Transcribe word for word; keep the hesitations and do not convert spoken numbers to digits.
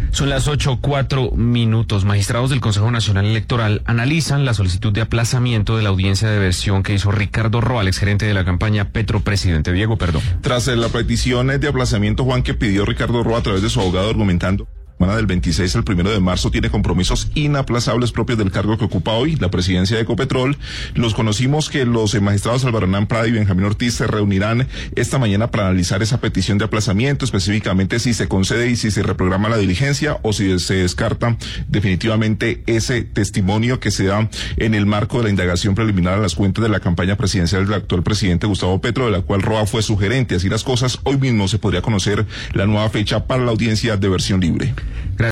Son las ocho, cuatro minutos. Magistrados del Consejo Nacional Electoral analizan la solicitud de aplazamiento de la audiencia de versión que hizo Ricardo Roa, el exgerente de la campaña Petro Presidente. Diego, perdón. Tras la petición de aplazamiento, Juan, que pidió Ricardo Roa a través de su abogado argumentando semana del veintiséis al primero de marzo tiene compromisos inaplazables propios del cargo que ocupa hoy, la presidencia de Ecopetrol. Los conocimos que los eh, magistrados Álvaro Hernán Prada y Benjamín Ortiz se reunirán esta mañana para analizar esa petición de aplazamiento, específicamente si se concede y si se reprograma la diligencia o si se descarta definitivamente ese testimonio que se da en el marco de la indagación preliminar a las cuentas de la campaña presidencial del actual presidente Gustavo Petro, de la cual Roa fue su gerente. Así las cosas, hoy mismo se podría conocer la nueva fecha para la audiencia de versión libre. Gracias.